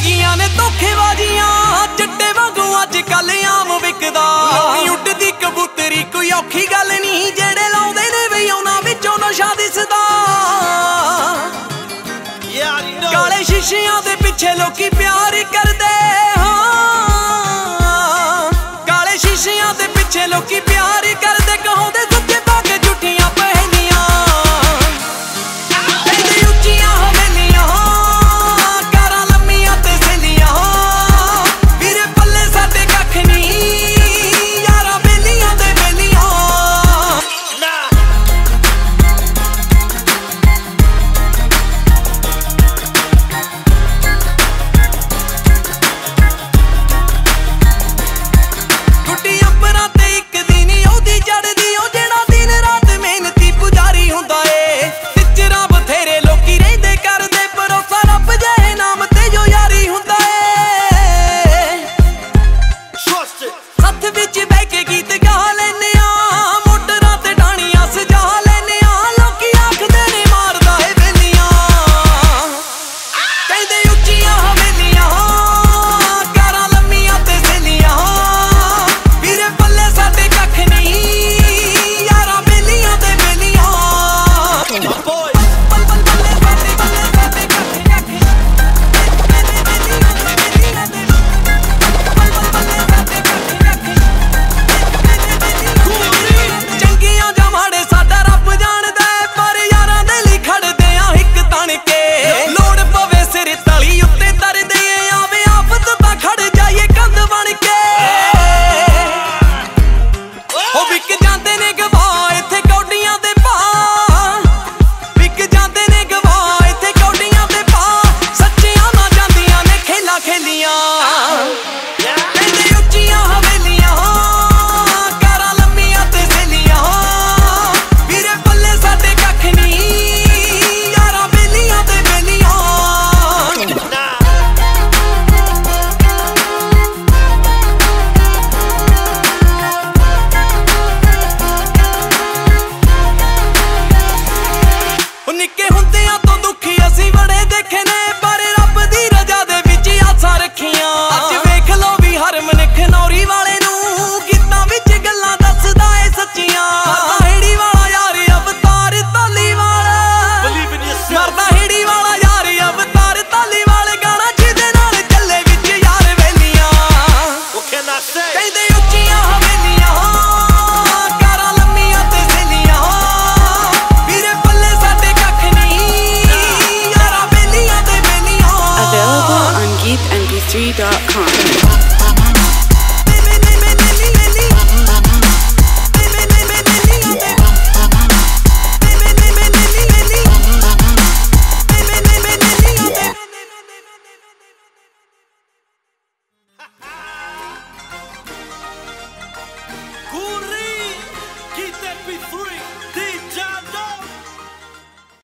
ਗਈਆਂ ਨੇ ਧੋਖੇਬਾਜ਼ੀਆਂ ਚੱਟੇ ਵਾਂਗੂ ਅੱਜ ਕੱਲ ਆਮ ਵਿਕਦਾ ਉੱਡਦੀ ਕਬੂਤਰੀ ਕੋਈ ਔਖੀ ਗੱਲ ਨਹੀਂ ਜਿਹੜੇ ਲਾਉਂਦੇ ਨੇ ਵੀ ਉਹਨਾਂ ਵਿੱਚੋਂ ਨਸ਼ਾ ਦਿਸਦਾ ਕਾਲੇ ਸ਼ੀਸ਼ਿਆਂ ਦੇ ਪਿੱਛੇ ਲੋਕੀ ਪਿਆਰ ਕਰਦੇ ਹਾਂ ਕਾਲੇ ਸ਼ੀਸ਼ਿਆਂ ਦੇ ਪਿੱਛੇ ਲੋਕੀ ਪਿਆਰ ਕਰਦੇ ਕਹਾਉਂਦੇ ਸੁੱਚੇ ਪਾ ਕੇ ਝੂਠੀਆਂ ਪਹਿਲੀਆਂ ਕਹਿੰਦੇ ਉੱਚੀਆਂ ਹਵੇਲੀਆਂ ਕਾਰਾਂ ਲੰਮੀਆਂ ਤੇ ਸੇਲੀਆਂ ਵੀਰੇ ਪੱਲੇ ਸਾਡੇ ਕੱਖ ਨਹੀਂ ਯਾਰਾਂ ਬੇਲੀਆਂ ਤੇ ਬੇਲੀਆਂ ਗੁੱਡੀ ਅੰਬਰਾਂ ਤੇ ਇੱਕ ਦਿਨ ਉਹਦੀ ਜੜਦੀ ਉਹ ਜਿਹੜਾ ਦਿਨ ਰਾਤ ਮਿਹਨਤੀ ਪੁਜਾਰੀ ਹੁੰਦਾ ਏ ਟਿਚਰਾਂ ਬਥੇਰੇ ਲੋਕੀ ਰਹਿੰਦੇ ਕਰਦੇ ਭਰੋਸਾ ਰੱਬ ਜਿਹੇ ਨਾਮ ਤੇ ਜੋ ਯਾਰੀ ਹੁੰਦਾ ਏ ਸੱਥ ਵਿੱਚ ਬਹਿ ਕੇ ਗੀਤ ਗਾ ਲੈਨੇ ਆ ਮੋਟਰਾਂ ਤੇ ਡਾਣੀਆਂ ਸਜਾ ਲੈਨੇ ਆ ਲੋਕੀ ਆਖਦੇ ਨੇ ਮਾਰਦਾ ਏ ਵੇਲੀਆਂ ਕਹਿੰਦੇ ਉੱਚੀਆਂ ਹਵੇਲੀਆਂ ਕਾਰਾਂ ਲੰਮੀਆਂ ਤੇ ਸੇਲੀਆਂ ਵੀਰੇ ਪੱਲੇ ਸਾਡੇ ਕੱਖ ਨਹੀਂ ਯਾਰਾਂ ਬੇਲੀਆਂ ਤੇ ਬੇਲੀਆਂ ਚੰਗੀਆਂ ਜਾਂ ਮਾੜੇ ਸਾਡਾ ਰੱਬ ਜਾਣਦਾ ਏ ਪਰ ਯਾਰਾਂ ਦੇ ਲਈ ਖੜਦੇ ਆ ਇੱਕ ਤਣ ਕੇ ਲੋੜ ਪਵੇ ਸਿਰ ਤਲੀ ਉੱਤੇ ਤਰਦੇ ਆਵੇ ਆਫਤ ਤਾਂ ਖੜ ਜਾਈਏ ਕੰਧ ਬਣ ਕੇ ਉਹ ਵਿਕ ਜਾਂਦੇ ਨੇ ਗਵਾਹ ਇੱਥੇ ਕੌਡੀਆਂ ਦੇ ਭਾਅ ਵਿਕ ਜਾਂਦੇ ਨੇ ਗਵਾਹ ਇੱਥੇ ਕੌਡੀਆਂ ਦੇ ਭਾਅ ਸੱਚੀਆਂ ਨਾ ਜਾਂਦੀਆਂ ਨੇ ਖੇਲਾਂ ਖੇਲੀਆਂ ਕਹਿੰਦੇ ਉੱਚੀਆਂ ਹਵੇਲੀਆਂ ਕਾਰਾਂ ਲੰਮੀਆਂ ਤੇ ਸੇਲੀਆਂ ਵੀਰੇ ਪੱਲੇ ਸਾਡੇ ਕੱਖ ਨਹੀਂ ਯਾਰਾਂ ਬੇਲੀਆਂ ਤੇ ਬੇਲੀਆਂ ਉਹ ਨਿੱਕੇ ਹੁੰਦਿਆਂ ਤੋਂ ਦੁਖੀ ਅਸੀਂ ਬੜੇ ਦੇਖੇ ਨੇ ਪਰ ਰੱਬ ਦੀ ਰਜ਼ਾ ਦੇ ਵਿੱਚ ਆਸਾਂ ਰੱਖੀਆਂ ਅੱਜ ਵੇਖ ਲੋ ਵੀ ਹਰ ਮਨੁੱਖ ਨੌਰੀ ਵਾਲੇ ਨੂੰ ਗੀਤਾਂ ਵਿੱਚ ਗੱਲਾਂ ਦੱਸਦਾ ਏ ਸੱਚੀਆਂ ਮਰਦਾ ਹੇੜੀ ਵਾਲਾ ਯਾਰ ਅਵਤਾਰ ਧਾਲੀਵਾਲ ਮਰਦਾ ਹੇੜੀ ਵਾਲਾ ਯਾਰ ਅਵਤਾਰ ਧਾਲੀਵਾਲ ਗਾਣਾ ਜਿਹਦੇ ਨਾਲ ਚੱਲੇ ਵਿੱਚ ਯਾਰ ਵੇਲੀਆਂ ਕਹਿੰਦੇ ਉੱਚੀਆਂ ਹਵੇਲੀਆਂ ਕਾਰਾਂ ਲੰਮੀਆਂ ਤੇ ਸੇਲੀਆਂ ਵੀਰੇ ਪੱਲੇ ਸਾਡੇ ਕੱਖ ਨਹੀਂ ਯਾਰਾਂ ਬੇਲੀਆਂ ਤੇ ਬੇਲੀਆਂ Available on geekmp3.com.